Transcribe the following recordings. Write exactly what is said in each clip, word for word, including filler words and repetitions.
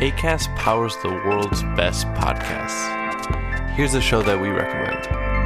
Acast powers the world's best podcasts. Here's a show that we recommend.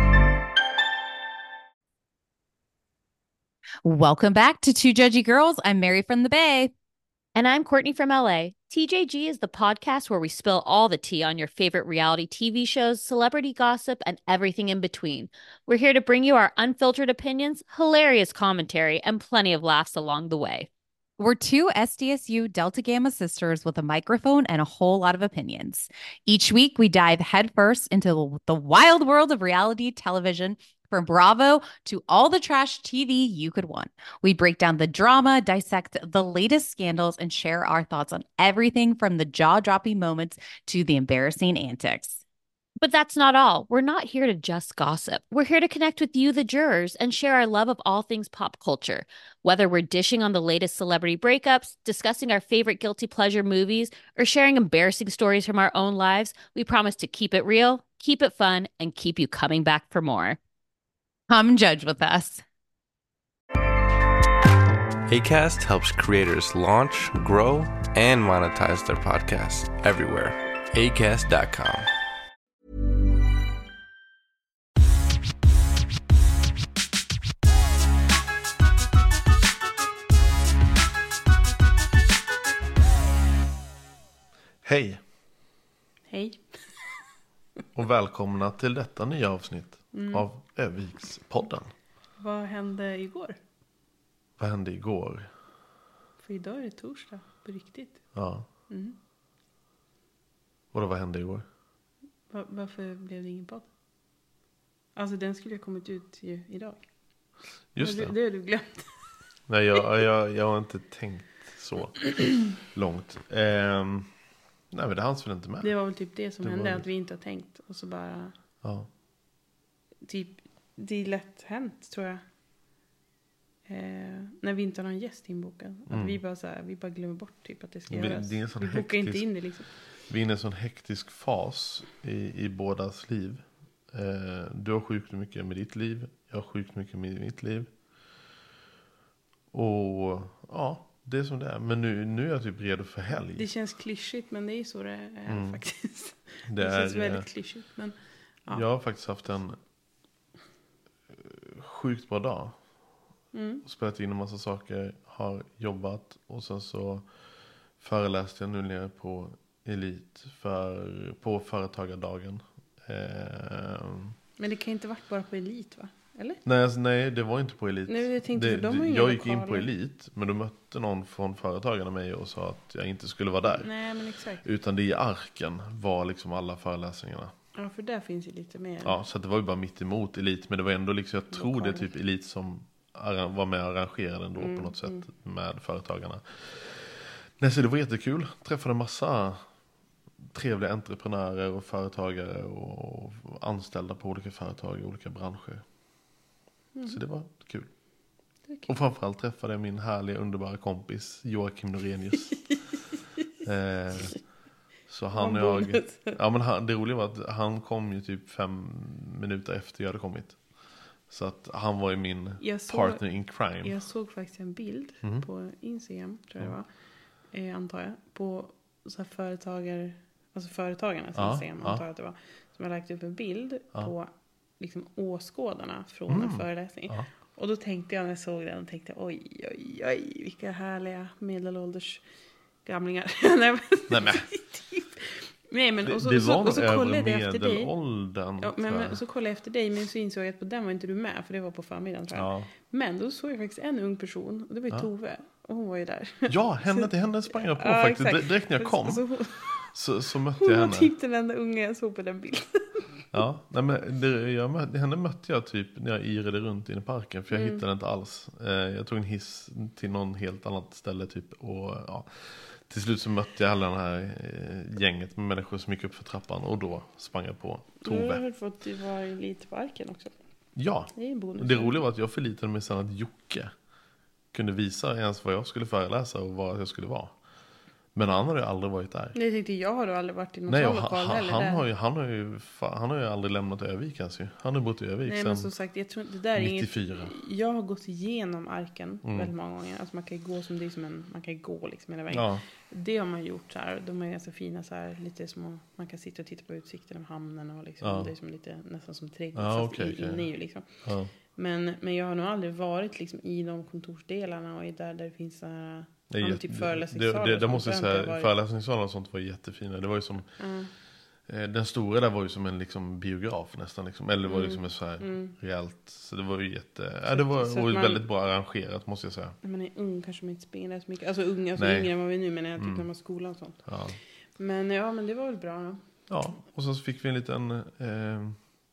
Welcome back to Two Judgy Girls. I'm Mary from the Bay. And I'm Courtney from L A. T J G is the podcast where we spill all the tea on your favorite reality T V shows, celebrity gossip, and everything in between. We're here to bring you our unfiltered opinions, hilarious commentary, and plenty of laughs along the way. We're two S D S U Delta Gamma sisters with a microphone and a whole lot of opinions. Each week, we dive headfirst into the wild world of reality television, from Bravo to all the trash T V you could want. We break down the drama, dissect the latest scandals, and share our thoughts on everything from the jaw-dropping moments to the embarrassing antics. But that's not all. We're not here to just gossip. We're here to connect with you, the jurors, and share our love of all things pop culture. Whether we're dishing on the latest celebrity breakups, discussing our favorite guilty pleasure movies, or sharing embarrassing stories from our own lives, we promise to keep it real, keep it fun, and keep you coming back for more. Come judge with us. Acast helps creators launch, grow, and monetize their podcasts everywhere. Acast dot com. Hej! Hej! Och välkomna till detta nya avsnitt mm. av Övikspodden. Vad hände igår? Vad hände igår? För idag är det torsdag, på riktigt. Ja. Mm. Och då, vad hände igår? Var, varför blev det ingen podd? Alltså den skulle ha kommit ut ju idag. Just det. Det har du glömt. Nej, jag, jag, jag har inte tänkt så långt. Ehm, nej, men det hanns väl inte med. Det var väl typ det som det hände, var... att vi inte har tänkt. Och så bara... Ja. Typ, det är lätt hänt, tror jag. Eh, när vi inte har någon gäst inbokad. Att Mm. vi bara så här, vi bara glömmer bort typ att det ska vi, göras. det är en sån vi hektisk, bokar inte in det liksom. Vi är inne i en sån hektisk fas i, i bådas liv. Eh, du har sjukt mycket med ditt liv. Jag har sjukt mycket med mitt liv. Och ja, det är som det är. Men nu, nu är jag typ redo för helg. Det känns klyschigt, men det är så det är Mm. faktiskt. Det, Det är, känns väldigt klyschigt, men ja. Jag har faktiskt haft en sjukt bra dag. Mm. Spelat in en massa saker, har jobbat och sen så föreläste jag nu nere på Elit för, på företagardagen. Eh, Men det kan inte varit bara på Elit, va? Eller? nej, alltså, nej, det var inte på Elit. Nej, jag tänkte, det, för de har ju jag inga gick in på lokaler. Elit, men då mötte någon från företagarna mig och sa att jag inte skulle vara där. Nej, men exakt. Utan det i Arken var liksom alla föreläsningarna. Ja, för där finns ju lite mer. Ja, så att det var ju bara mitt emot Elit. Men det var ändå liksom, jag tror det är Lokaler. typ Elit som arra- var med och arrangerade ändå Mm, på något sätt mm. med företagarna. Nej, så det var jättekul. Träffade en massa trevliga entreprenörer och företagare och anställda på olika företag i olika branscher. Mm. Så det var kul. Det är kul. Och framförallt träffade jag min härliga underbara kompis Joakim Norenius. eh, så han och jag... Ja, men han, det roliga var att han kom ju typ fem minuter efter jag hade kommit. Så att han var ju min Jag såg- partner in crime. Jag såg faktiskt en bild Mhm. på Instagram, tror jag det var. Eh, antar jag. På så här företagare, alltså företagarnas Ja, Instagram, ja. antar jag att det var. Som har lagt upp en bild Ja. på liksom åskådarna från Mm. en föreläsning. Ja. Och då tänkte jag när jag såg den, tänkte jag, oj, oj, oj, vilka härliga medelålders gamlingar. Nej, men, Nej, men typ. Nej, men det, och så, det så, var och så nog kollade övre jag efter dig. medelåldern. Ja, men, tror men jag. så kollade jag efter dig, men så insåg jag att på den var inte du med, för det var på förmiddagen, tror jag. Ja. Men då såg jag faktiskt en ung person, och det var ju Ja. Tove. Och hon var ju där. ja, henne, till henne sprang jag på Ja, faktiskt. exakt. Direkt när jag kom Så, hon, så, så mötte hon jag var henne. typ den enda unga jag såg på den bilden. Ja, nej, men det, jag mötte, henne mötte jag typ när jag irade runt inne i parken. För jag Mm. hittade inte alls. Eh, jag tog en hiss till någon helt annat ställe typ. Och ja, till slut så mötte jag alla det här eh, gänget med människor som gick upp för trappan. Och då sprang jag på Du har Tove. väl fått du var lite på arken också. Ja, Det är en bonus. det roliga var att jag förlitade mig sen att Jocke kunde visa ens vad jag skulle föreläsa och vad jag skulle vara. Men han har ju aldrig varit där. Nej, jag tänkte jag har då aldrig varit i någon Nej, sån och lokal han, heller. han, där. har ju, han, har ju, fa- han har ju aldrig lämnat Övik ens ju. Han har bott i Övik Nej, sedan men som sagt, jag tror inte det där är inget... nittiofyra. Jag har gått igenom Arken Mm. väldigt många gånger. Alltså man kan ju gå som det är som en... Man kan ju gå liksom hela vägen. Ja, Det har man gjort så här. De är ganska fina så här. Lite små... Man kan sitta och titta på utsikten av hamnen och liksom. Ja. Det är som lite nästan som trädgård. Ja, fast okej, i, okej. inne i liksom. ja. Men, men jag har nog aldrig varit liksom i de kontorsdelarna och i där, där det finns så här... Det, är Ja, men jätte- typ föreläsningssalar det, det, och det sånt, måste jag där har inte säga, jag varit. föreläsningssalar och sånt var jättefina. Det var ju som, Ja. eh, den stora där var ju som en liksom biograf nästan liksom. Eller det var ju Mm. som en så här Mm. rejält. Så det var ju jätte, ja, det var så att och man- väldigt bra arrangerat måste jag säga. När man är ung kanske man inte springer så mycket. Alltså ung, alltså Nej. yngre än vad vi är nu, men jag typ Mm. när man var i skolan och sånt. Ja. Men ja, men det var väl bra då. Ja, och så fick vi en liten eh,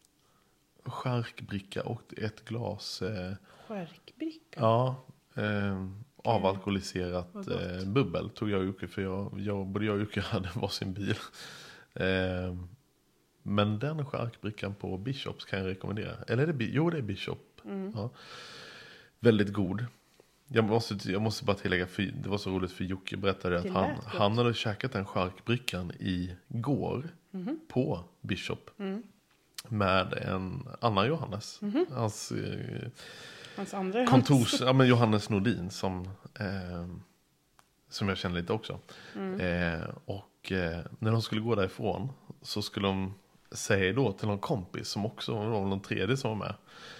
charkbricka och ett glas eh, Skärkbricka. ja, eh, avalkoholiserat Vad gott. eh, bubbel tog jag och Jocke för jag, jag, både jag och Jocke hade varsin bil. Eh, men den charkbrickan på Bishops kan jag rekommendera. Eller är det, Bi- jo det är Bishop. Mm. Ja. Väldigt god. Jag måste, jag måste bara tillägga, för det var så roligt för Jocke berättade att Det han, lät gott. han hade käkat den charkbrickan igår Mhm. på Bishop. Mm. Med en annan Johannes. Mhm. Hans eh, Hans andra kontors, ja men Johannes Nordin som, eh, som jag känner lite också. Mm. Eh, och eh, när de skulle gå därifrån så skulle de säga då till någon kompis som också var någon tredje som var med.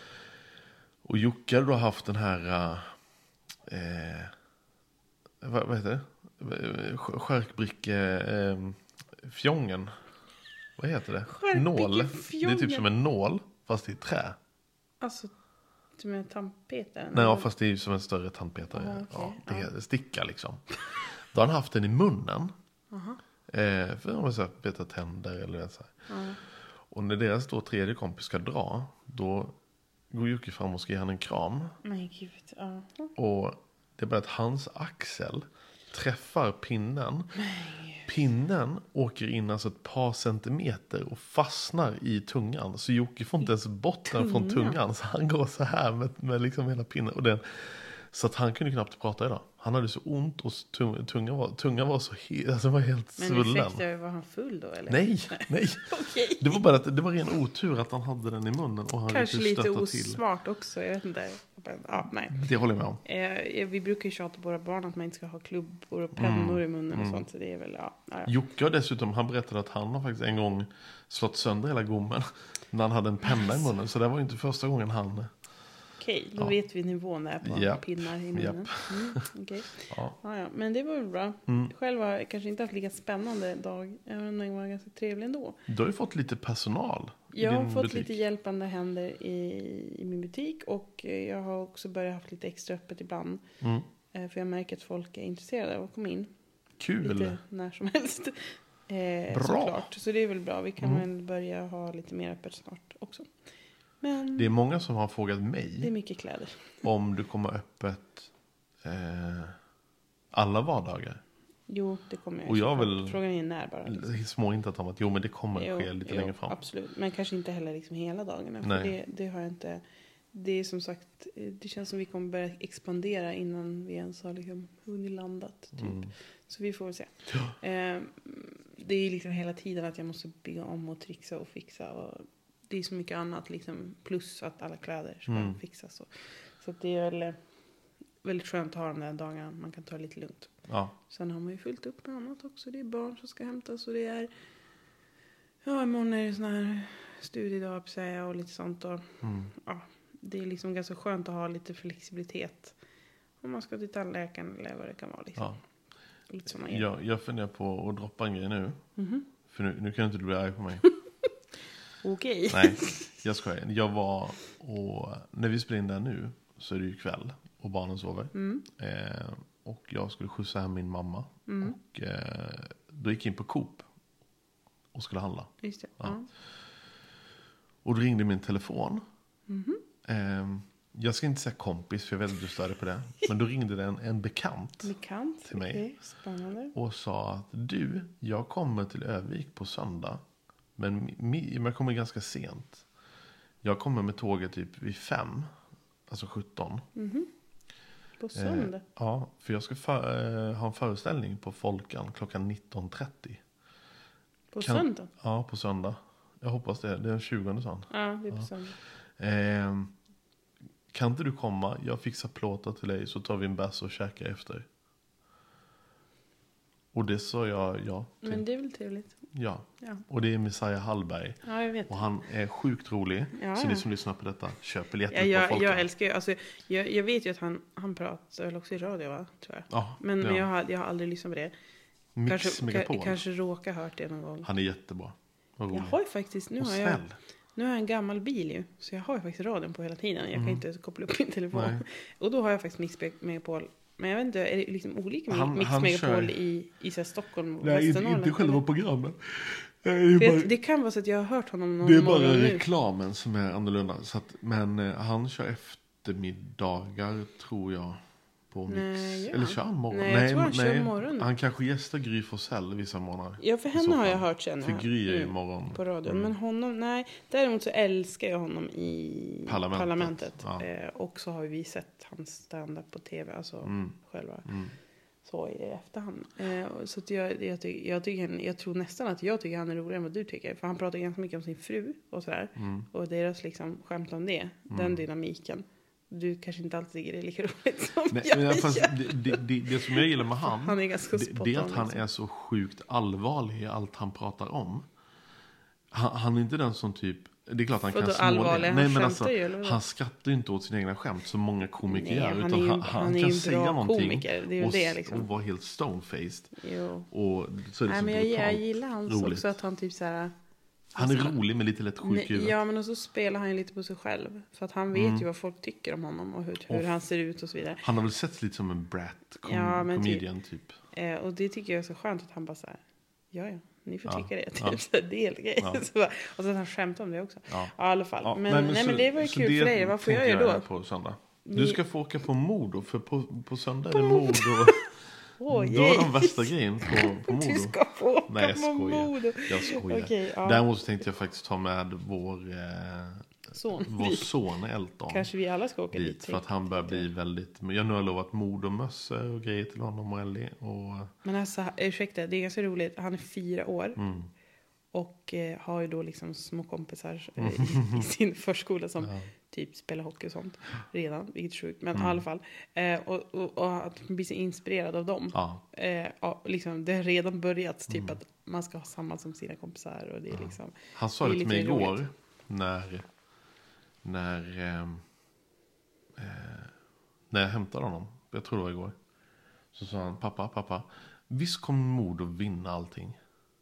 Och Jocke hade då haft den här eh, vad, vad heter det? Skärkbricke eh, fjongen. Vad heter det? Nål. Det är Skärkbrickefjongen. typ som en nål fast i trä. Alltså, som en tandpetare? Nej, ja, fast det är ju som en större tandpetare. Aha, okej. Ja, det Ja. är sticka liksom. Då har han haft den i munnen. Aha. Eh, för att man peta tänder eller så här. Ja. Och när deras då tredje kompis ska dra, då går Jocke fram och ska ge han en kram. Men gud, ja. Och det är bara att hans axel träffar pinnen. Pinnen åker in alltså ett par centimeter och fastnar i tungan. Så Jocke får inte ens bort den från tungan? tungan. Så han går så här med, med liksom hela pinnen. Och den, så att han kunde knappt prata idag. Han hade så ont och tung- tungan var, tungan var så he, alltså var helt Men svullen. ursäkta, var han full då eller? Nej, nej. Okej. Det var bara att det var ren otur att han hade den i munnen. Och han Kanske lite lite stötta till. osmart också, jag vet inte. Ja, nej. Det håller jag med om. Eh, vi brukar ju tjata på våra barn att man inte ska ha klubbor och pennor i munnen och Mm. sånt. Så det är väl, ja. ja, ja. Jocke har dessutom, han berättade att han har faktiskt en gång slått sönder hela gommen när han hade en penna i munnen. Så det var ju inte första gången han... Okej, då Ja. vet vi nivån där på Japp. pinnar i munnen. Mm, okej. Ja. Ja, ja. Men det var väl bra. Mm. Själv har jag kanske inte haft lika spännande dag. Även om den var ganska trevlig ändå. Du har ju fått lite personal i Jag har din fått butik. lite hjälpande händer i, i min butik. Och eh, jag har också börjat haft lite extra öppet ibland. Mm. Eh, För jag märker att folk är intresserade av att komma in. Kul. Lite när som helst. Eh, Bra. Såklart. Så det är väl bra. Vi kan Mm. väl börja ha lite mer öppet snart också. Men Det är många som har frågat det är mig mycket kläder. om du kommer öppet eh, alla vardagar. Jo, det kommer jag. Och jag såklart. vill- Frågan är när bara. Liksom. Små inte att om att jo men det kommer Jo, ske lite jo, längre fram. Absolut. Men kanske inte heller liksom hela dagarna. För Nej. det, det har jag inte. Det är som sagt. Det känns som vi kommer börja expandera innan vi ens har liksom hunnit landat. Typ. Mm. Så vi får väl se. Eh, det är liksom hela tiden att jag måste bygga om och trixa och fixa. Och det är så mycket annat liksom. Plus att alla kläder ska Mm. fixas. Och, så att det är väl eh, väldigt skönt att ha de där dagarna. Man kan ta det lite lugnt. Ja. Sen har man ju fyllt upp med annat också. Det är barn som ska hämtas och det är... Ja, imorgon är det sån här studiedag på sig och lite sånt. Och, Mm. ja, det är liksom ganska skönt att ha lite flexibilitet. Om man ska till tandläkaren eller vad det kan vara. Liksom. Ja. Lite såna grejer. Jag, jag funderar på att droppa en grej nu. Mhm. För nu, nu kan inte du bli arg på mig. Okej. Nej, jag skojar. Jag var och när vi spelar in där nu så är det ju kväll och barnen sover. Mm. Eh, och jag skulle skjutsa hem min mamma. Mm. Och eh, då gick jag in på Coop och skulle handla. Just det. Ja. Ja. Och då ringde min telefon. Mhm. Eh, jag ska inte säga kompis för jag vet att du störde på det. Men då ringde det en, en bekant Bekant. Till mig. Okej, spännande. och sa att du, jag kommer till Övik på söndag. Men mi, jag kommer ganska sent. Jag kommer med tåget typ vid fem. Alltså sjutton. Mhm. På söndag? Eh, ja, för jag ska för, eh, ha en föreställning på Folkan klockan nitton trettio. På Kan, söndag? Ja, på söndag. Jag hoppas det. Det är den tjugonde sån. Ja, det är på Ja. söndag. Eh, kan inte du komma? Jag fixar plåtar till dig så tar vi en bärs och käkar efter. Och det sa jag ja till. Men det är väl trevligt. Ja. Ja, Och det är Messiah Hallberg. ja jag vet. Och han är sjukt rolig. Ja, så ni ja. som lyssnar på detta, köp biljetter Ja, på jag, Folkan. jag älskar ju, alltså, jag, jag vet ju att han, han pratar väl också i radio, va? Tror jag. Ja, Men, ja. men jag, har, jag har aldrig lyssnat på det. Mix Kanske, Megapol. ka, kanske råkar hört det någon gång. Han är jättebra. Vad rolig. Jag har ju faktiskt, nu Och har jag, snäll. nu har jag en gammal bil ju. Så jag har ju faktiskt radion på hela tiden. Jag Mm. kan inte koppla upp min telefon. Nej. Och då har jag faktiskt Mix Megapol. Men jag vet inte, är det liksom olika Han- Mix han Megapol kör- i, i så här Stockholm och Nej, inte, Västernorrland? inte själva eller? programmet. Det är, För bara, jag, det kan vara så att jag har hört honom någon det är morgon bara nu. reklamen som är annorlunda. Så att, men eh, han kör eftermiddagar tror jag. På Mix. Nej, ja. Eller kör han morgon? Nej, jag tror han kör morgon. Han kanske gästar Gry Forssell vissa månader. Ja, för i henne så har jag fall. hört sen. För här. Gry är ju Mm, morgon. på radion. Mm. Men honom, nej. Däremot så älskar jag honom i Parlamentet. Parlamentet. Ja. Eh, och så har vi sett hans stand-up på tv. Alltså Mm. själva. Mm. Så i efterhand. Eh, och så att jag, jag, ty, jag, tycker, jag tror nästan att jag tycker han är roligare än vad du tycker. För han pratar ganska mycket om sin fru och sådär. Mm. Och deras liksom skämt om det. Den dynamiken. Du kanske inte alltid tycker det är lika roligt som Nej, jag men fast gör. det, det, det, det som jag gillar med han, Han är ganska det, spot det är on, att han liksom. är så sjukt allvarlig i allt han pratar om. Han, han är inte den som typ, det är klart han Vadå kan småle. allvarlig? Han Nej, men skämtar alltså, ju, eller vadå? han skrattar ju inte åt sina egna skämt som många komiker Nej, gör. han Utan är ju- han, han, han är ju kan en säga bra någonting komiker, det är ju och, det, liksom. och vara helt stonefaced. Jo. Och så är det Nej, så men jag, jag brutalt gillar hans roligt. också att han typ så här. Han är alltså, rolig men lite lätt sjuk i Nej, huvudet. ja, men och så spelar han ju lite på sig själv. För att han vet Mm. ju vad folk tycker om honom och hur, hur Och- han ser ut och så vidare. Han har väl sett lite som en brat com- Ja, men typ. comedian typ. Eh, och det tycker jag är så skönt att han bara så här. Ja, ja, ni får Ja, tycka det. Typ, ja. så här, det är helt grej. Ja. Så bara, och så att han skämtar om det också. Ja. Ja, i alla fall. Ja, men, nej, så- men det var ju så kul det för dig. Vad får jag tänker göra då? På söndag. Ni- Du ska få åka på Modo, för på, på söndag är det Modo. Åh, Då är de yay. värsta grejen på, på Modo. Du ska få åka Nej, jag på skojar. Modo. Jag skojar. Okej, ja. Däremot så tänkte jag faktiskt ta med vår, eh, Son. vår dit. son Elton Kanske vi alla ska åka dit. dit. För att han börjar bli väldigt... Men jag nu har lovat Modo-mössor och grejer till honom och Ellie. Och, Men alltså, ursäkta, det är ganska roligt. Han är fyra år. mm, Och eh, har ju då liksom små kompisar eh, i, i sin förskola som ja. typ spelar hockey och sånt redan, vilket är sjukt. Men Mm. i alla fall. Eh, och, och, och att man blir så inspirerad av dem. Ja, Eh, ja, liksom, det har redan börjat typ Mm. att man ska ha samma som sina kompisar. Och det är liksom, han sa Det är det till mig lite igår roligt. när, när, ehm, eh, när jag hämtade honom. Jag tror det var igår. Så sa han, pappa, pappa, visst kommer Modo vinna allting?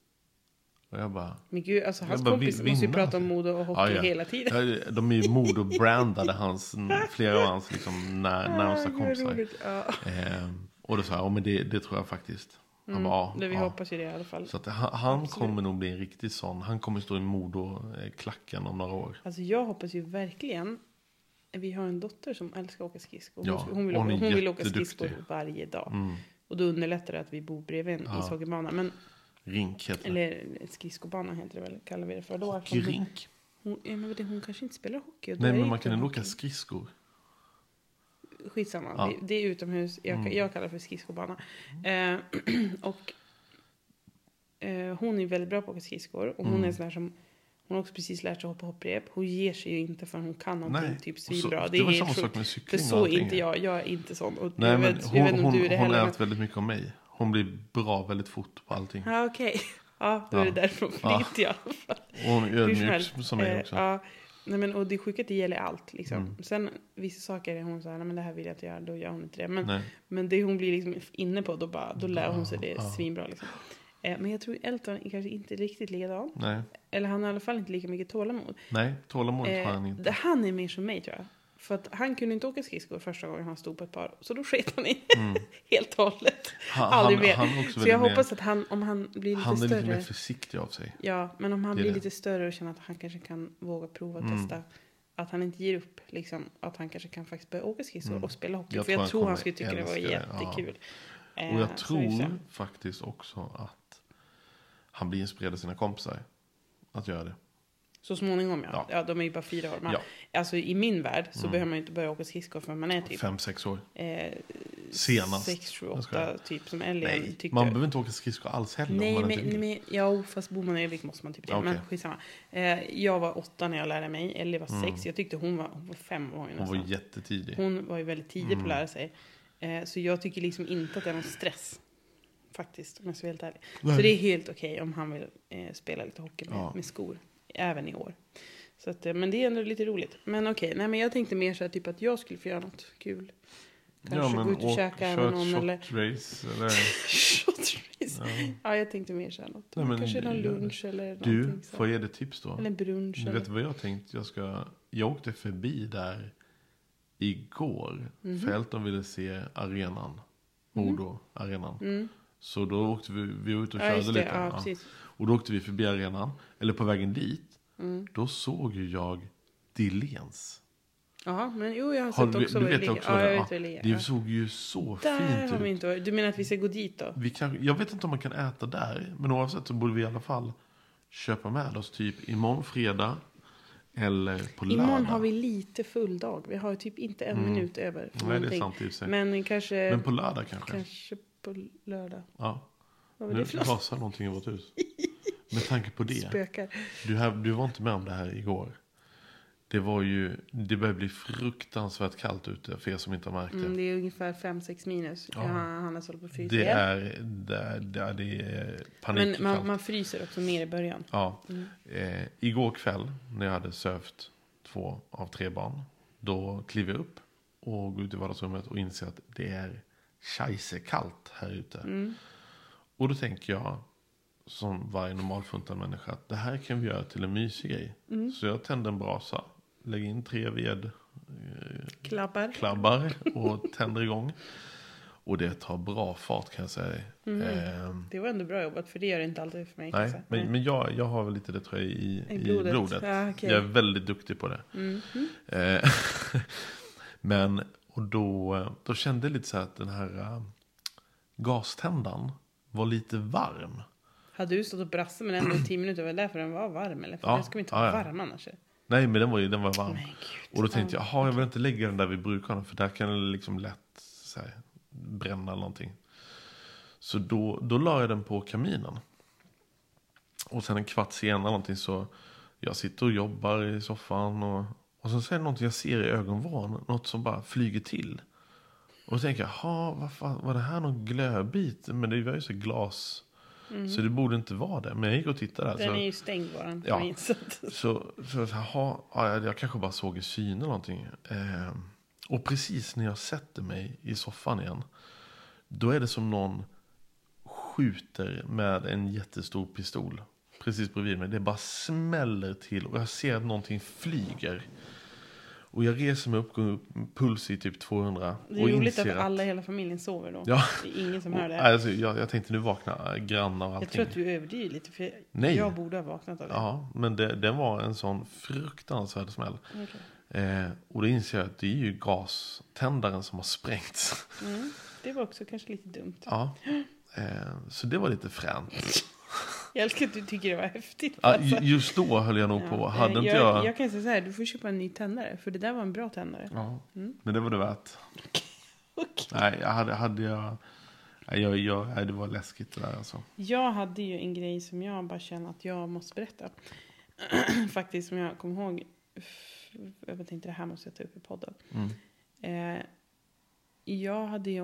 Och jag bara, men gud, alltså hans Jag bara, kompis vi- måste ju vinna, prata om alltså. mode och hockey Ja, ja. hela tiden. ja, de är ju Modo-brandade hans, flera av hans liksom, när, närmsta Ah, gud, kompisar. roligt. Ja. Ehm, och då sa jag, ja men det, det tror jag faktiskt. Han Mm, bara, ja, det vi ja. hoppas ju det i alla fall. Så att han, han Absolut. kommer nog bli en riktig sån. Han kommer stå i Modo-klacken om några år. Alltså jag hoppas ju verkligen. Vi har en dotter som älskar att åka skridskor. Ja, hon, hon, vill, hon åka, är hon vill åka jätteduktig. skridskor varje dag. Mm. Och då underlättar det att vi bor bredvid en Ja. ishockeybana. Men, Rink heter det. eller skridskobana heter det väl, kallar vi det för. Då, eftersom hon, Hockeyrink? hon, ja, men vet du, hon kanske inte spelar hockey. och då Nej är det men man inte kan ändå hockey. åka skridskor. Skitsamma, Ja. det, det är utomhus. Jag, Mm. jag kallar det för skridskobana. Eh, och eh, hon är väldigt bra på att åka skridskor. Och hon Mm. är sån här som... Hon har också precis lärt sig hoppa hopprep. Hon ger sig ju inte för hon kan någonting Nej. typ Och så, svinbra. det var är samma helt sak sjukt. med För cykling och så är allting. inte jag. Jag är inte sån. Och Nej jag men vet, hon, jag vet inte om hon, du är det hon heller. lät väldigt mycket om mig. Hon blir bra väldigt fort på allting. Ja, okej. Ja, då är Ja. det därifrån Ja. flytt i alla fall. Och hon är Hur som ödmjuk helst. som mig Eh, också. Ja, nej, men, och det sjuka det gäller allt. Liksom. Mm. Sen vissa saker är hon så här, nej men det här vill jag inte göra, då gör hon inte det. Men, Nej. men det hon blir liksom inne på, då, bara, då lär hon sig det Ja. svinbra. Liksom. Eh, men jag tror Elton är kanske inte riktigt likadan. Nej. Eller han har i alla fall inte lika mycket tålamod. Nej, tålamod har Eh, han inte. det- han är mer som mig tror jag. För att han kunde inte åka skridskor första gången han stod på ett par. Så då sket han i Mm. helt och hållet. Han, Aldrig han, mer. han, är också Så jag väldigt hoppas att han, om han blir mer, lite han är större. lite mer försiktig av sig. Ja, men om han Det är blir det. lite större och känner att han kanske kan våga prova och Mm. testa. Att han inte ger upp. Liksom, att han kanske kan faktiskt börja åka skridskor Mm. och spela hockey. Jag För tror jag han tror han kommer skulle tycka det var älska det, ja. jättekul. Och Eh, jag så vi får se. tror faktiskt också att han blir inspirerad av sina kompisar att göra det. Så småningom, ja. Ja. ja. De är ju bara fyra år. Men, Ja. Alltså i min värld så Mm. behöver man ju inte börja åka skridskor förrän man är typ Fem, sex år. eh, Senast. sex, sju, Jag skojar. åtta typ som Elliot Nej, tyckte. man behöver inte åka skridskor alls heller. Nej, om man men, inte vill. nej, men ja, fast bor man i Övik måste man typ det. Okej. Men skitsamma. Eh, jag var åtta när jag lärde mig. Ellie var Mm. sex. Jag tyckte hon var, hon var fem år Hon nästan. var jättetidig. Hon var ju väldigt tidig på att Mm. lära sig. Eh, så jag tycker liksom inte att det är någon stress. Faktiskt, om jag ska vara helt ärlig. Nej. Så det är helt okej om han vill eh, spela lite hockey med, Ja. med skor. Även i år. Så att, eh, men det är ändå lite roligt. Men okej, nej men jag tänkte mer så här, typ att jag skulle få göra något kul. Kanske gå ut och åk- käka kör med ett någon shot eller... race, eller... Shot race. Ja. Ja, jag tänkte mer så här något. Nej, men Kanske någon jag- lunch eller Du, någonting så. får jag ge dig tips då? Eller en brunch. Du eller... vet vad jag tänkte? Jag, ska... jag åkte förbi där igår. Mhm. För Elton ville se arenan. Modo-arenan. Mm. Så då åkte vi, vi var ute och Ja, körde just det. lite. Ja, Ja. precis. Och då åkte vi förbi arenan. Eller på vägen dit. Mm. Då såg ju jag Dillens. Ja, men jo, jag har Har sett du- också du vad det vet ligger. också Ja, det? jag Ja, vet vad det ligger. Det Ja. såg ju så Där fint har vi ut. inte varit. Du menar att vi ska gå dit då? Vi kan, jag vet inte om man kan äta där. Men oavsett så borde vi i alla fall köpa med oss typ imorgon fredag. Eller på lördag. Imorgon har vi lite full dag. Vi har typ inte en Mm. minut över. för Nej, det är någonting. sant i och för sig. Men kanske, Men på lördag kanske. kanske på lördag. Ja. Vad var Nu det för något? rasar någonting i vårt hus. Med tanke på det. Spökar. Du, här, du var inte med om det här igår. Det var ju, det började bli fruktansvärt kallt ute för er som inte har märkt det. Mm, det är ungefär fem sex minus. Ja. Ja. Han har hållit på att frysa Det ihjäl. är, det är, det är, det är Men panikkallt. man, man fryser också mer i början. Ja. Mm. Eh, igår kväll när jag hade sövt två av tre barn. Då kliver jag upp och går ut i vardagsrummet och inser att det är scheisse-kallt här ute. Mm. Och då tänker jag, som varje normalfuntad människa, att det här kan vi göra till en mysig grej. Mm. Så jag tänder en brasa, lägger in tre ved, eh, Klabbar. klabbar och tänder igång. Och det tar bra fart kan jag säga dig. Mm. Ehm, Det var ändå bra jobbat, för det gör det inte alltid för mig. kan jag nej, säga. men, men jag, jag har väl lite det tror jag i, I i blodet. blodet. Ja, okej. Jag är väldigt duktig på det. Mm. Mm. Eh, men, och då, då kände jag lite så här att den här äh, gaständaren var lite varm. Hade du stått och brassat med den i tio minuter, var det därför den var varm? Eller? För Ja, den ska vi inte ja, ha ja. varm annars. Nej, men den var, ju, den var varm. Men gud. Och då tänkte jag, Ja. jaha, jag vill inte lägga den där vi brukar ha den, för där kan den liksom lätt så här, bränna eller någonting. Så då, då la jag den på kaminen. Och sen en kvart senare någonting så, jag sitter och jobbar i soffan och, och så säger det någonting jag ser i ögonvrån, något som bara flyger till. Och då tänker jag, jaha, vad fan, var det här någon glödbit? Men det var ju så glas, Mm. så det borde inte vara det. Men jag gick och tittade där. Den så, är ju stängd våran Ja. kamin. Så att- Så, så jaha, ja, jag, jag kanske bara såg i syn eller någonting. Eh, och precis när jag sätter mig i soffan igen, då är det som någon skjuter med en jättestor pistol precis bredvid mig. Det bara smäller till och jag ser att någonting flyger. Och jag reser mig upp, går upp puls i typ tvåhundra. Det är och roligt inser att alla i hela familjen sover då. Ja. Det är ingen som och, hör det. alltså, jag, jag tänkte nu vakna grannar och allting. Jag tror att du överdriver lite, för Nej. jag borde ha vaknat av det. Ja, men det, det var en sån fruktansvärd smäll. Okej. Eh, och då inser jag att det är ju gaständaren som har sprängts. Mm. Det var också kanske lite dumt. Ja, eh, så det var lite fränt. Jag älskar att du tycker det var häftigt. Ja, alltså. ju- just då höll jag nog Ja. på. Hade Eh, inte jag, jag... jag kan säga så här, du får köpa en ny tändare. För det där var en bra tändare. Ja, Mm. men det var det värt. Okej. Nej, jag hade, hade jag... Nej, jag, jag, nej, det var läskigt det där alltså. Jag hade ju en grej som jag bara känner att jag måste berätta. Faktiskt som jag kommer ihåg. Jag vet inte, det här måste jag ta upp i podden. Mm. Eh, jag hade ju eh,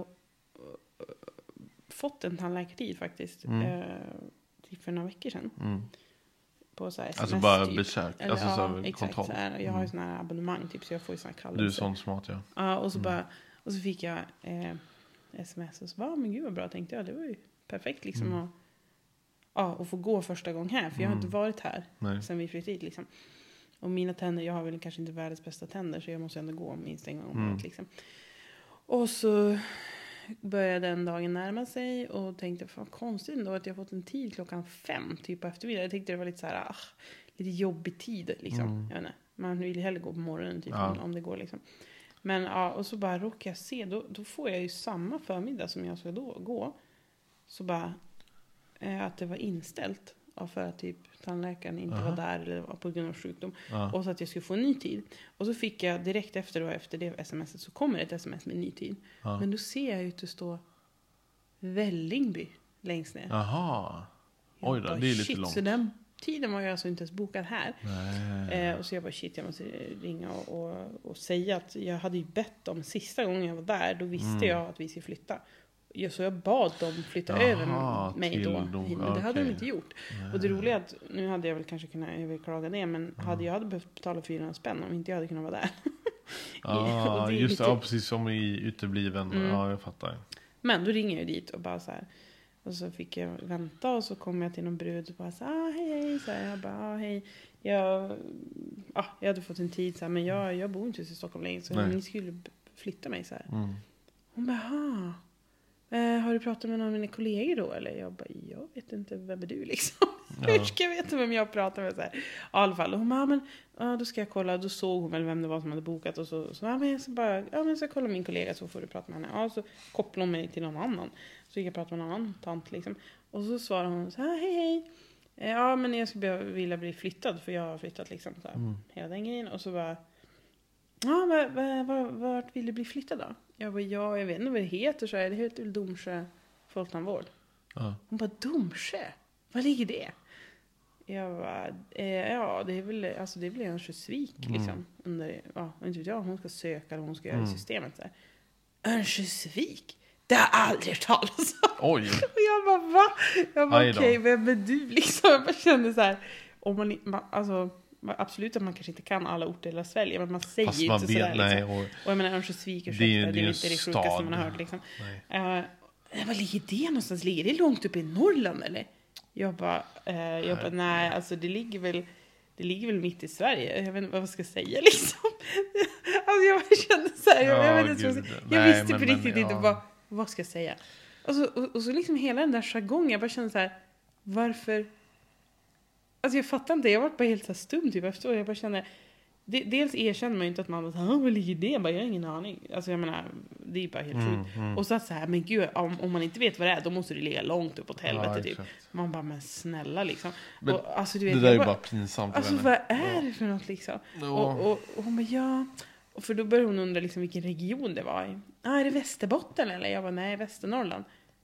fått en tandläkartid faktiskt. Mm. Eh, typ för några veckor sedan. Mm. På så här Alltså sms bara typ. besök, Eller, alltså ja, så här exakt. kontroll. Så här, jag har ju Mm. såna här abonnemang typ, så jag får ju såna här kallelser. Du är sån smart, ja. Ja, och så, Mm. bara, och så fick jag eh, sms och så bara, men gud vad bra, tänkte jag. Det var ju perfekt liksom Mm. att, ja, att få gå första gången här. För jag har Mm. inte varit här Nej. sen vi flyttade hit liksom. Och mina tänder, jag har väl kanske inte världens bästa tänder, så jag måste ändå gå minst en gång om Mm. året liksom. Och så började den dagen närma sig och tänkte, fan konstigt ändå att jag fått en tid klockan fem typ på eftermiddag. Jag tänkte det var lite så här, ah, lite jobbig tid liksom. Mm. Jag vet inte. Man vill ju hellre gå på morgonen typ, Ja. om, om det går liksom. Men ja, och så bara råkar jag se, då, då får jag ju samma förmiddag som jag ska då gå. Så bara, eh, att det var inställt. Ja, för att typ tandläkaren inte Aha. var där eller var på grund av sjukdom. Ja. Och så att jag skulle få en ny tid. Och så fick jag direkt efter då, efter det smset så kommer ett sms med ny tid. Ja. Men då ser jag ju att det står Vällingby längst ner. Jaha. Jag Oj då, bara, det är lite shit, långt. Så den tiden var jag alltså inte ens bokad här. Nej. Eh, och så jag bara shit, jag måste ringa och, och, och säga att jag hade ju bett om sista gången jag var där. Då visste Mm. jag att vi skulle flytta. Jag, så jag bad dem flytta Jaha, över mig till då. då, Men det hade de okej. inte gjort. Och det roliga är att nu hade jag väl kanske kunnat överklaga det. Men hade jag hade behövt betala fyrahundra spänn om inte jag hade kunnat vara där. Ja, Och det är just det. lite- Ja, precis som i utebliven. Mm. Ja, jag fattar. Men då ringer jag dit och bara så här. Och så fick jag vänta och så kom jag till någon brud och bara så ah, hej hej. Så här, jag bara ah, hej. Jag, ah, jag hade fått en tid så här, men jag, jag bor inte i Stockholm längre. Så Nej. ni skulle b- flytta mig så här. Mm. Hon bara ah, eh, har du pratat med någon av mina kollegor då? Eller jag bara jag vet inte, vem är du liksom? Ja. Hur ska jag veta vem jag pratar med? Så här. Ja, i alla fall. Och hon bara, ah, men ja, då ska jag kolla. Då såg hon väl vem det var som hade bokat. Och så, så ja, men jag ska bara, ja, men jag ska kolla min kollega så får du prata med henne. Ja, så kopplade hon mig till någon annan. Så gick jag prata med någon annan tant liksom. Och så svarade hon så här, hej hej. Eh, Ja, men jag skulle vilja bli flyttad. För jag har flyttat liksom. Så här, Mm. hela den grejen. Och så bara, ja, var, var, var, vart vill du bli flyttad då? Jag bara, ja, jag vet inte vad det heter. Så här, det heter väl Domsjö folktandvård. Ja. Hon bara, Domsjö? Var ligger det? Jag bara, eh, ja det är väl, alltså det är väl Örnsköldsvik liksom. Mm. Under, ja, inte vet jag om hon ska söka eller om hon ska göra Mm. i systemet. Så här. Örnsköldsvik? Det har jag aldrig hört talas om. Oj. Och jag bara, va? Jag bara, Aj då. okej, vem är du liksom? Jag bara kände så här, om man, i- man alltså, absolut att man kanske inte kan alla orter i hela Sverige, men man säger Fast ju man inte sådär vet, nej. liksom. Och, Och jag menar Örnsköldsvik, Det är- ursäkta, det är, det är ju inte det en sjukaste stad. man har hört liksom. nej. Uh, var ligger det någonstans? Ligger det långt upp i Norrland eller? Jag bara, uh, jag bara nej, alltså det ligger väl det ligger väl mitt i Sverige. Jag vet inte vad jag ska säga liksom. Alltså jag kände så här, jag, Ja, jag vet inte vad jag gud. ska säga. Jag Nej, visste men- på men, riktigt inte ja. vad, vad ska jag säga. Och så, och, och så liksom hela den där jargongen, jag bara kände så här, varför? Alltså jag fattar inte, jag var bara helt så här stum typ efter. Jag bara kände, de, dels erkänner man ju inte att man bara, vad ligger det? Jag bara, jag har ingen aning. Alltså jag menar, det är bara helt Mm, sjukt. mm. Och så att så här, men gud, om, om man inte vet vad det är, då måste det ligga långt upp åt helvete Ja, typ. exakt. Man bara, men snälla liksom. Men och, alltså, du vet, Det där jag är bara, bara pinsamt. alltså jag vad vet inte. är det för något liksom? Ja. Och, och, och hon bara, ja. Och för då började hon undra liksom vilken region det var i. Ah, är det Västerbotten eller? Jag bara, nej, Västernorrland.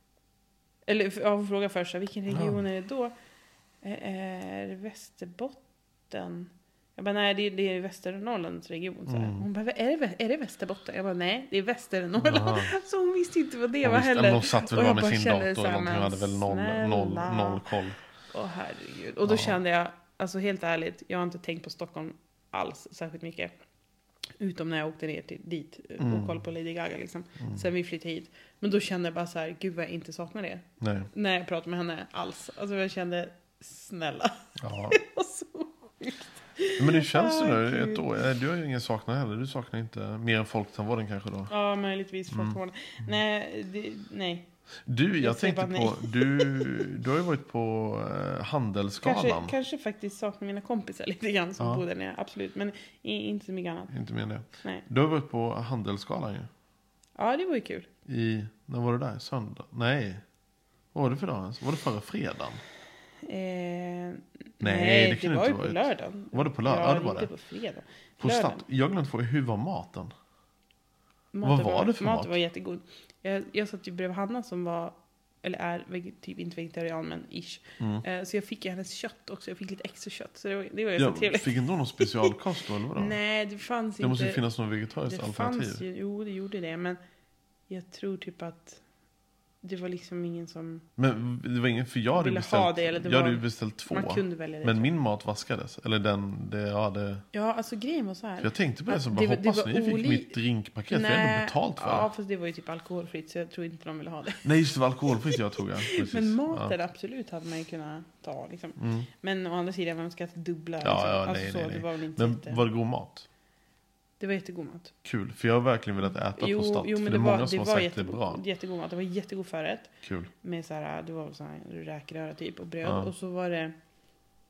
Eller ja, hon frågade först, vilken region Ja. är det då? Är, är det Västerbotten? Jag bara, nej, det, det är Västernorrlands region. Så här. Mm. Hon bara, är det, är det Västerbotten? Jag bara, nej, det är Västernorrland. Jaha. Så hon visste inte vad det Hon var visste- heller. men de satt väl Och bara jag med bara sin kände dator så eller här, någonting. men Hade väl noll, noll, snälla. noll koll. Åh herregud. Och då Ja. kände jag, alltså helt ärligt, jag har inte tänkt på Stockholm alls särskilt mycket. Utom när jag åkte ner till, dit och Mm. kollade på Lady Gaga liksom. Mm. Sen vi flyttade hit. Men då kände jag bara så här, gud vad jag inte saknar det. Nej. När jag pratade med henne alls. Alltså jag kände, snälla. Ja. Det var så sjukt. Men hur känns det Ah, nu? gud. Ett år? Eh, Du har ju ingen saknad heller. Du saknar inte mer än folktandvården kanske då? Ja, möjligtvis Mm. folkvården. Nej, det, nej. Du, jag, Jag säger tänkte bara på... Du, du har ju varit på eh, Handelsgalan. Kanske, kanske faktiskt saknar mina kompisar lite grann som Ja. bodde nere. Absolut. Men i, inte så mycket annat. Inte med det. Nej. Du har varit på Handelsgalan ju. Ja, det var ju kul. I... När var du där? Söndag? Nej. Vad var det för dag ens? Var det förra fredagen? Eh, Nej, nej, det det, kunde var inte ju på varit. lördagen. Var det på lördag? Ja, Ja, det var inte det. på fredag. På Lördagen. start. Jag glömde få hur var maten? Maten Vad var det för maten mat? var jättegod. Jag, jag satt ju bredvid Hanna som var, eller är veg- typ inte vegetarian men ish. Mm. Eh, så jag fick ju hennes kött också. Jag fick lite extra kött. Så det var, det var ju Ja, så trevligt. fick inte någon specialkost då, eller vadå? Nej, det fanns Det inte. måste ju finnas någon vegetariskt det alternativ. fanns ju, jo, det gjorde det. Men jag tror typ att det var liksom ingen som... Men det var ingen, för jag hade Ville beställt, ha det, eller det jag hade var- ju beställt två. Man kunde välja det. Men min mat vaskades. Eller den, det, ja det. Ja, alltså grejen var så här. För jag tänkte på det, så Ja, bara det var- det hoppas var ni fick oli- mitt drinkpaket. För jag har ändå betalt för Ja, det. fast det var ju typ alkoholfritt så jag tror inte de ville ha det. Nej, just det var alkoholfritt jag tog. Ja. Precis. Men maten Ja. absolut hade man ju kunnat ta liksom. Mm. Men å andra sidan, man ska inte dubbla. Ja, liksom. ja, alltså, nej, så, nej, nej. Det var väl inte Men jätte... var det god mat? Det var jättegod mat. Kul, för jag har verkligen velat äta på Jo, Statt. jo, för men det det är många var, som det har var sagt det är bra. jättegod, jättegod mat. Det var jättegod förrätt. Kul. Med så här, det var så här räkröra typ och bröd. Ja. Och så var det...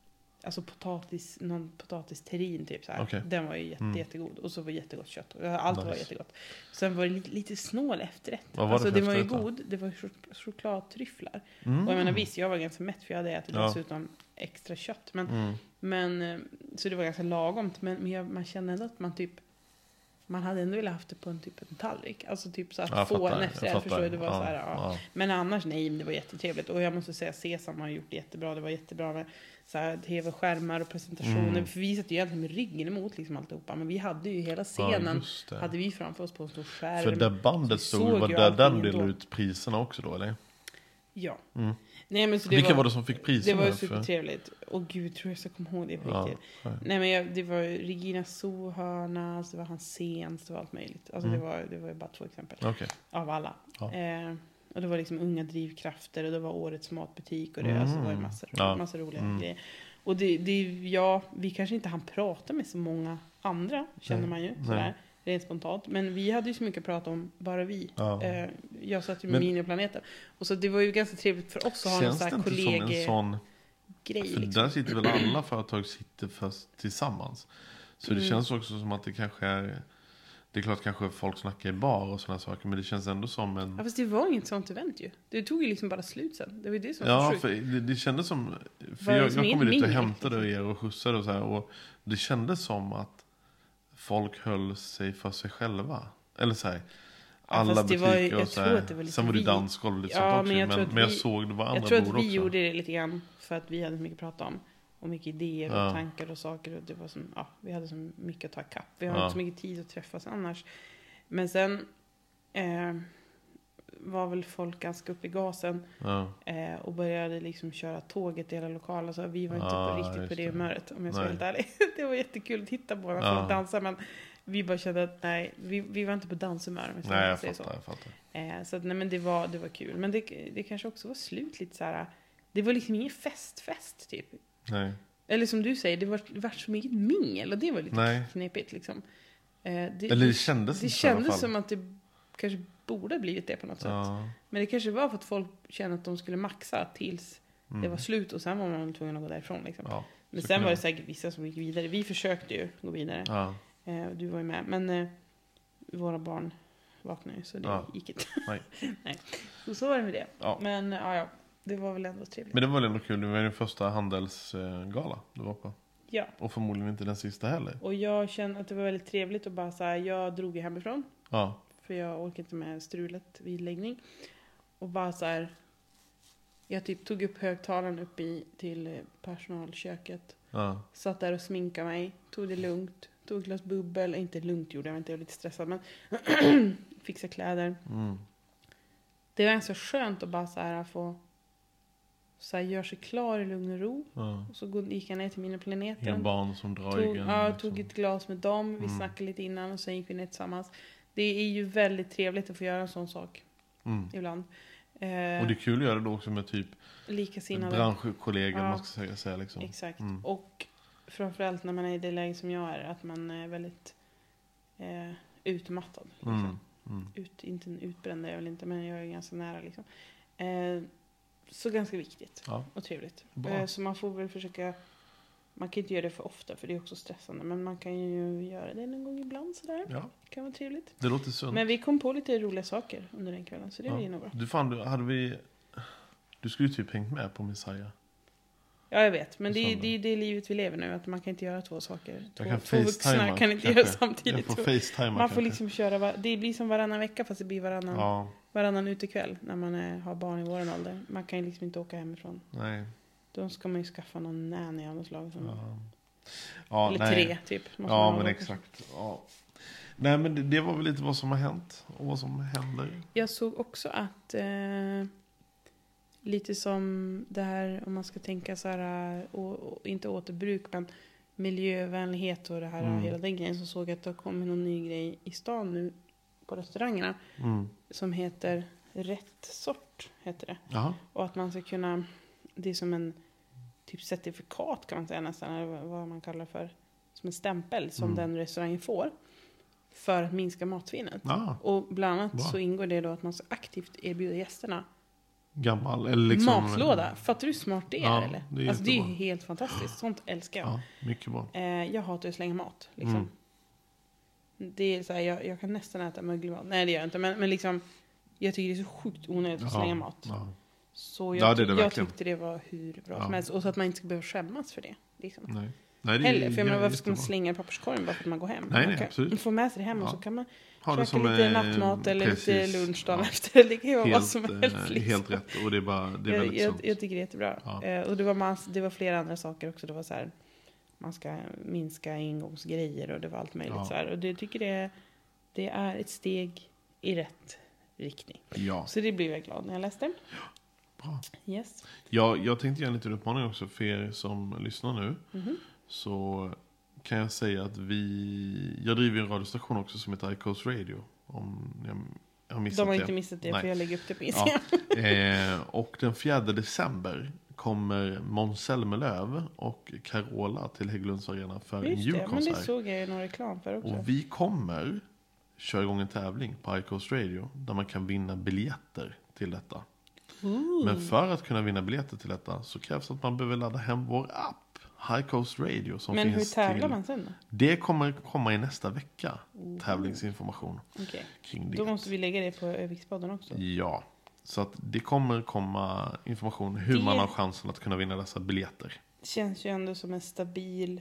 alltså potatis, någon potatisterrin typ så här. Okay. Den var ju jätte, mm. jättegod. Och så var jättegott kött. Allt nice. Var jättegott. Sen var det lite, lite snål efterrätt. Vad var alltså det, det var ju efterrätt, god. Det var chok- chokladtryfflar. Mm. Och jag menar visst, jag var ganska mätt för jag hade ätit ja. dessutom extra kött. Men, mm. men så det var ganska lagomt. Men, men jag, man kände ändå att man typ man hade ändå velat haft det på en typ en tallrik. Alltså typ så att jag få fattar, en efterrätt. Förstår du? Det var ja, så här, ja. Ja. Men annars nej, det var jättetrevligt. Och jag måste säga, Sesam har gjort det jättebra. Det var jättebra med så här, tv-skärmar och presentationer. Mm. För vi satt ju egentligen med ryggen emot liksom alltihopa. Men vi hade ju hela scenen. Ja, hade vi framför oss på en stor skärm. För där bandet stod, var där den delade ut priserna också då, eller? Ja. Mm. Nej, men så det Vilka var, var det som fick priserna? Det var ju supertrevligt. Och gud, tror jag ska komma ihåg det på ja, riktigt. nej. Nej, men jag, det var Regina Sohörna, det var hans Sens, det var allt möjligt. Alltså Mm. det var det var ju bara två exempel. Okay. Av alla. Ja. Eh, och det var liksom unga drivkrafter och det var årets matbutik och det, Mm. alltså, det var ju massor, Ja. massor roliga Mm. grejer. Och det, det, ja, vi kanske inte hann prata med så många andra, känner Nej. man ju. Nej. Sådär, rent spontant. Men vi hade ju så mycket att prata om, bara vi. Ja. Eh, jag satt ju med Men- Miniplaneten. Och så det var ju ganska trevligt för oss att ha någon Känns sån det här inte som en kollegegrej. sån... För Liksom. där sitter väl alla företag sitter fast tillsammans. Så det Mm. känns också som att det kanske är... Det är klart kanske folk snackar i bar och sådana saker. Men det känns ändå som en... Ja, fast det var inget sånt event ju. Det tog ju liksom bara slut sen. Det var ju det som var Ja, så sjukt. för det, det kändes som... För Var det jag, som jag kom en ju dit och mingel, hämtade liksom? er och skjutsade och så här. Och det kändes som att folk höll sig för sig själva. Eller så här... Alla fast det var ju- butiker jag och så tror här. att det var lite Sen var det vi- dansgolv och lite Ja, sånt också. men jag Men, tror men, att jag vi- såg det var andra Jag tror att bord vi också. gjorde det lite grann för att vi hade så mycket att prata om. Och mycket idéer och Ja. tankar och saker. Och det var som, ja, vi hade så mycket att ta ikapp. Vi har Ja. inte så mycket tid att träffas annars. Men sen eh, var väl folk ganska uppe i gasen. Ja. Eh, och började liksom köra tåget i hela lokalen. Så vi var inte Ja, på riktigt just på det det. humöret, om jag ska vara Nej. helt ärlig. Det var jättekul att titta på när Ja. folk dansar. Men vi bara kände att nej, vi, vi var inte på danshumör. Om jag ska Nej, jag säga fattar. så. Jag fattar. Eh, så att, nej, men det var, det var kul. Men det, det kanske också var slut lite så här. Det var liksom ingen festfest typ. Nej. Eller som du säger, det var, det var så mycket mingel. Och det var lite Nej. knepigt liksom. Eh, det, Eller det kändes det inte så i alla kändes fall. som att det kanske borde ha blivit det på något sätt. Ja. Men det kanske var för att folk kände att de skulle maxa tills Mm. det var slut. Och sen var man tvungen att gå därifrån liksom. Ja. Men så sen kan var det det- säkert vissa som gick vidare. Vi försökte ju gå vidare. Ja. Eh, du var ju med. Men eh, våra barn vaknade ju så det Ja. gick inte. Nej. Nej. Så, så var det med det. Ja. Men ja, ja, det var väl ändå trevligt. Men det var väl ändå kul. Det var din första handelsgala du var på. Ja, Och förmodligen inte den sista heller. och jag kände att det var väldigt trevligt att bara så här, jag drog ju hemifrån. Ja. För jag orkade inte med strulet vid läggning. Och bara så här, jag typ tog upp högtalaren upp i till eh, personalköket. Ja. Satt där och sminkade mig. Tog det lugnt. Tog ett glas bubbel. Inte lugnt gjorde jag inte, jag var lite stressad. Men fixa kläder. Mm. Det var ganska skönt att bara så här få så här, göra sig klar i lugn och ro. Ja. Och så gå- gick jag ner till mina Inga planeter. barn som drar Tog, egen. ja, liksom. tog ett glas med dem. Vi Mm. snackade lite innan och sen gick vi ner tillsammans. Det är ju väldigt trevligt att få göra en sån sak Mm. ibland. Och Eh, det är kul att göra det då också med typ likasinnade. branschkollegor, Ja. man ska säga, säga liksom. Exakt. Mm. Och framförallt när man är i det läge som jag är, att man är väldigt eh, utmattad. Liksom. Mm. Mm. Ut, inte en utbränd är jag väl inte, men jag är ganska nära. Liksom. Eh, så ganska viktigt Ja. och trevligt. Bra. Eh, så man får väl försöka, man kan inte göra det för ofta för det är också stressande, men man kan ju göra det någon gång ibland sådär. Ja, Det kan vara trevligt. det låter sunt. Men vi kom på lite roliga saker under den kvällen, så det Ja. var ju nog bra. Du fan, du, hade vi... Du skulle ju typ hängt med på Messiah. Ja, jag vet. Men det är Söndag. det, är det livet vi lever nu. Att man kan inte göra två saker. Två, Jag kan två vuxna facetima, kan inte kanske. göra samtidigt. Jag får Två- facetima Man kanske. får liksom köra, var, det blir som varannan vecka fast det blir varannan, Ja, varannan utekväll när man är, har barn i våran ålder. Man kan ju liksom inte åka hemifrån. nej. Då ska man ju skaffa någon nanny av något slag. Som, Ja, ja eller nej. tre typ. måste man Ja, ha men då. exakt. Ja. Nej, men det, det var väl lite vad som har hänt och vad som händer. Jag såg också att eh, lite som det här, om man ska tänka så här, och, och, inte återbruk, men miljövänlighet och det här, Mm. hela den grejen, så såg jag att det har kommit någon ny grej i stan nu på restaurangerna Mm. som heter Rätt sort, heter det. Jaha. Och att man ska kunna, det är som en typ certifikat kan man säga nästan, eller vad man kallar för, som en stämpel som Mm. den restaurangen får för att minska matsvinnet. Ja. Och bland annat Bra. så ingår det då att man ska aktivt erbjuda gästerna gammal. Eller liksom, matlåda. Fattar du hur smart det är? Ja, eller? det är alltså, det är jättebra. helt fantastiskt. Sånt älskar jag. Ja, mycket bra. Eh, jag hatar att slänga mat. Liksom. Mm. Det är så här, jag, jag kan nästan äta mögelmat. Nej, det gör jag inte. Men, men liksom, jag tycker det är så sjukt onödigt att Ja, slänga mat. ja. Så jag, Ja, det är det jag verkligen. tyckte det var hur bra Ja. som helst. Och så att man inte ska behöva skämmas för det. Liksom. Nej. Nej, det är, Heller, för jag menar, är varför ska man jättebra. slänga papperskorgen bara för att man går hem? Nej, man nej, kan absolut. få med sig det hem och Ja. så kan man Ha det käka som lite eh, nattmat eller precis. lite lunch dagen Ja. efter. Det kan ju vara vad Helt, som eh, helst. Liksom. helt rätt. Och det är, bara, det är jag, väldigt jag, sunt. jag tycker det är jättebra. Ja. Eh, och det var, mass, det var flera andra saker också. Det var så här, man ska minska engångsgrejer och det var allt möjligt. Ja. Så här. Och det tycker det, det är ett steg i rätt riktning. Ja, Så det blev jag glad när jag läste. bra. Yes. Ja, jag tänkte ge en liten uppmaning också för er som lyssnar nu. Mhm. Så kan jag säga att vi... Jag driver en radiostation också som heter iCoast Radio. Om jag, jag har missat De har det. inte missat det Nej. för jag lägger upp det på Instagram. Ja. Eh, och den fjärde december kommer Måns Zelmerlöw och Carola till Hägglunds Arena för en Just det, men julkonsert. det såg jag ju någon reklam för också. Och vi kommer köra igång en tävling på iCoast Radio där man kan vinna biljetter till detta. Ooh. Men för att kunna vinna biljetter till detta så krävs att man behöver ladda hem vår app iCoast Radio som Men hur finns tävlar till... man sen då? Det kommer komma i nästa vecka. Tävlingsinformation Okej. kring det. Då måste vi lägga det på Övikspodden också. Ja, så att det kommer komma information hur Det- man har chansen att kunna vinna dessa biljetter. Känns ju ändå som en stabil...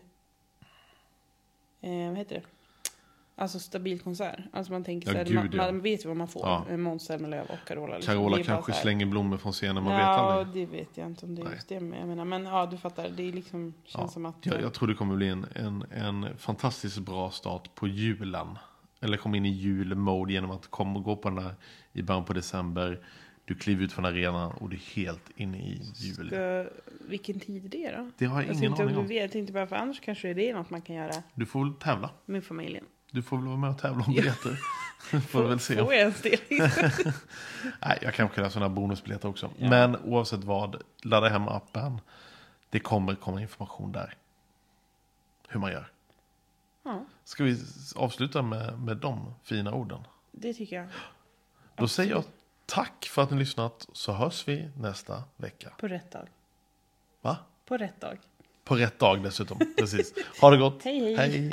Eh, vad heter det? Alltså stabil konsert. Alltså man tänker Ja, så här, gud, man, ja. man vet ju vad man får. Ja. Ja. Måns Zelmerlöw och Carola. Liksom. Carola Det är bara kanske så här- slänger blommor från scenen, man vet Ja, aldrig. det vet jag inte om det är Nej. just det. Men jag menar, men ja, du fattar. Det är liksom, känns Ja, som att... jag, jag tror det kommer bli en, en, en fantastiskt bra start på julen. Eller komma in i julmode genom att komma och gå på den här i början på december. Du kliver ut från arenan och du är helt inne i jul. Ska, vilken tid är det då? Det har jag Jag ingen tänkte, aning om om. du vet, jag tänkte bara för annars kanske det är något man kan göra Du får väl tävla. med familjen. Du får väl vara med och tävla om biljetter. får väl se. Får jag ens det? Nej, jag kanske kan ha sådana bonusbiljetter också. Ja. Men oavsett vad, ladda hem appen. Det kommer komma information där. Hur man gör. Ja, Ska vi avsluta med, med de fina orden? det tycker jag. Då säger jag tack för att ni lyssnat, så hörs vi nästa vecka. På rätt dag. Va? På rätt dag. På rätt dag dessutom. Precis. Ha det gott. Hej, hej. Hej.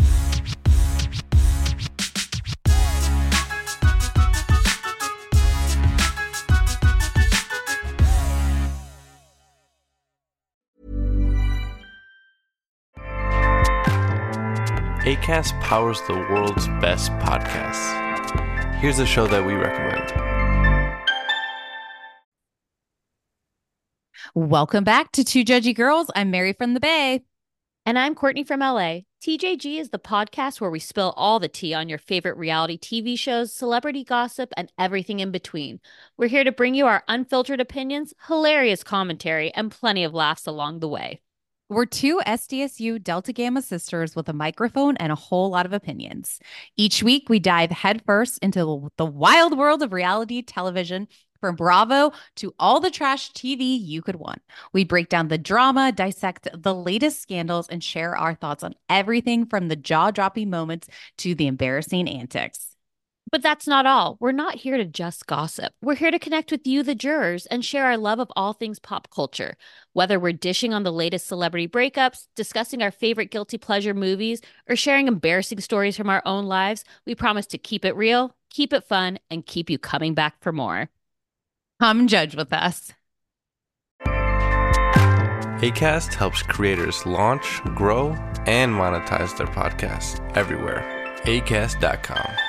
Acast powers the world's best podcasts. Here's a show that we recommend. Welcome back to Two Judgy Girls. I'm Mary from the Bay. And I'm Courtney from L A. T J G is the podcast where we spill all the tea on your favorite reality T V shows, celebrity gossip, and everything in between. We're here to bring you our unfiltered opinions, hilarious commentary, and plenty of laughs along the way. We're two S D S U Delta Gamma sisters with a microphone and a whole lot of opinions. Each week, we dive headfirst into the wild world of reality television, from Bravo to all the trash T V you could want. We break down the drama, dissect the latest scandals, and share our thoughts on everything from the jaw-dropping moments to the embarrassing antics. But that's not all. We're not here to just gossip. We're here to connect with you, the jurors, and share our love of all things pop culture. Whether we're dishing on the latest celebrity breakups, discussing our favorite guilty pleasure movies, or sharing embarrassing stories from our own lives, we promise to keep it real, keep it fun, and keep you coming back for more. Come judge with us. Acast helps creators launch, grow, and monetize their podcasts everywhere. acast dot com.